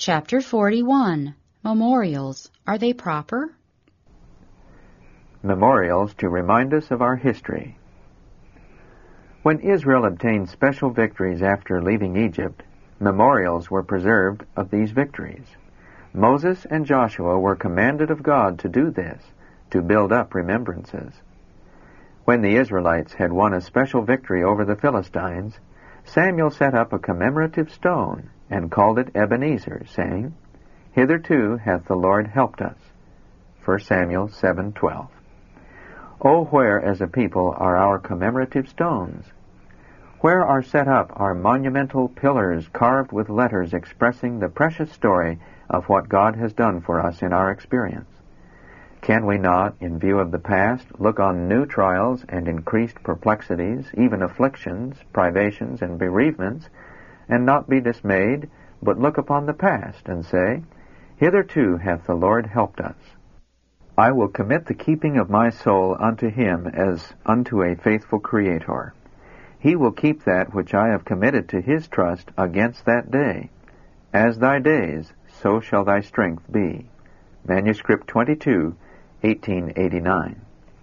Chapter 41. Memorials. Are they proper? Memorials to remind us of our history. When Israel obtained special victories after leaving Egypt, memorials were preserved of these victories. Moses and Joshua were commanded of God to do this, to build up remembrances. When the Israelites had won a special victory over the Philistines, Samuel set up a commemorative stone and called it Ebenezer, saying, "Hitherto hath the Lord helped us." 1 Samuel 7:12. Oh, where as a people are our commemorative stones? Where are set up our monumental pillars carved with letters expressing the precious story of what God has done for us in our experience? Can we not, in view of the past, look on new trials and increased perplexities, even afflictions, privations, and bereavements, and not be dismayed, but look upon the past and say, "Hitherto hath the Lord helped us. I will commit the keeping of my soul unto him as unto a faithful Creator. He will keep that which I have committed to his trust against that day. As thy days, so shall thy strength be." Manuscript 22, 1889.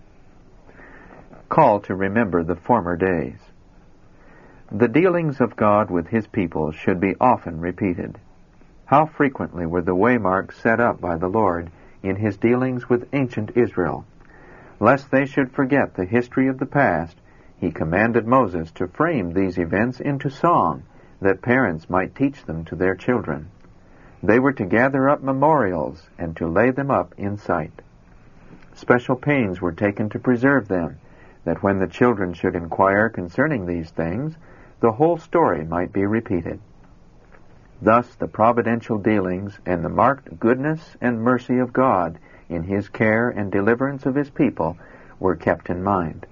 Call to remember the former days. The dealings of God with his people should be often repeated. How frequently were the waymarks set up by the Lord in his dealings with ancient Israel. Lest they should forget the history of the past, he commanded Moses to frame these events into song, that parents might teach them to their children. They were to gather up memorials and to lay them up in sight. Special pains were taken to preserve them, that when the children should inquire concerning these things, the whole story might be repeated. Thus the providential dealings and the marked goodness and mercy of God in his care and deliverance of his people were kept in mind.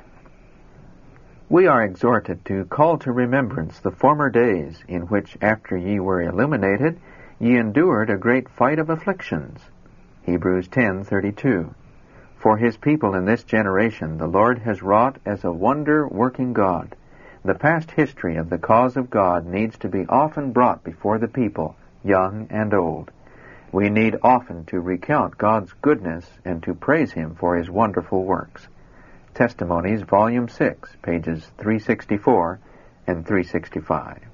We are exhorted to call to remembrance the former days in which, after ye were illuminated, ye endured a great fight of afflictions. Hebrews 10:32. For his people in this generation the Lord has wrought as a wonder-working God. The past history of the cause of God needs to be often brought before the people, young and old. We need often to recount God's goodness and to praise him for his wonderful works. Testimonies, Volume 6, pages 364 and 365.